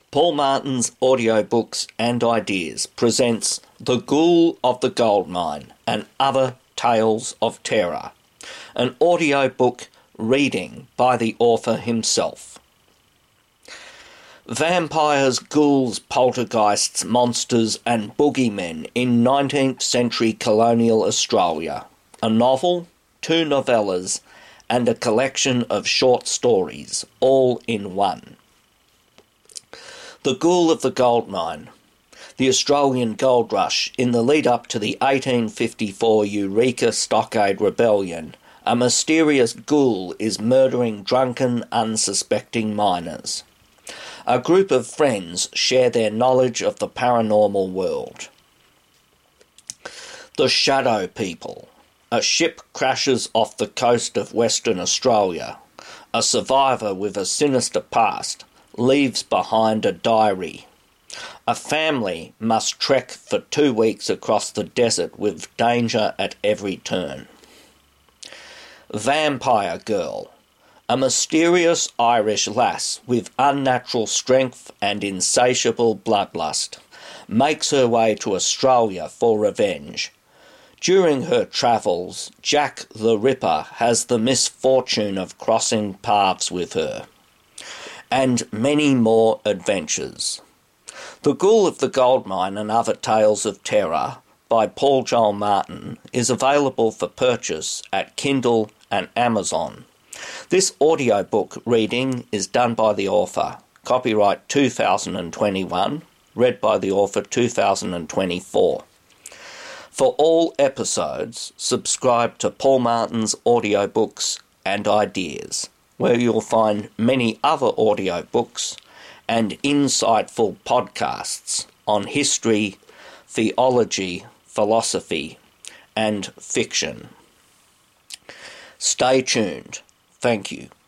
Paul Martin's Audiobooks and Ideas presents The Ghoul of the Goldmine and Other Tales of Terror, an audiobook reading by the author himself. Vampires, ghouls, poltergeists, monsters and boogeymen in 19th century colonial Australia. A novel, 2 novellas and a collection of short stories, all in one. The Ghoul of the Goldmine. The Australian gold rush in the lead-up to the 1854 Eureka Stockade Rebellion, a mysterious ghoul is murdering drunken, unsuspecting miners. A group of friends share their knowledge of the paranormal world. The Shadow People. A ship crashes off the coast of Western Australia. A survivor with a sinister past leaves behind a diary. A family must trek for 2 weeks across the desert with danger at every turn. Vampire Girl. A mysterious Irish lass with unnatural strength and insatiable bloodlust makes her way to Australia for revenge. During her travels, Jack the Ripper has the misfortune of crossing paths with her, and many more adventures. The Ghoul of the Goldmine and Other Tales of Terror by Paul Joel Martin is available for purchase at Kindle and Amazon. This audiobook reading is done by the author. Copyright 2021, read by the author 2024. For all episodes, subscribe to Paul Martin's Audiobooks and Ideas, where you'll find many other audiobooks and insightful podcasts on history, theology, philosophy, and fiction. Stay tuned. Thank you.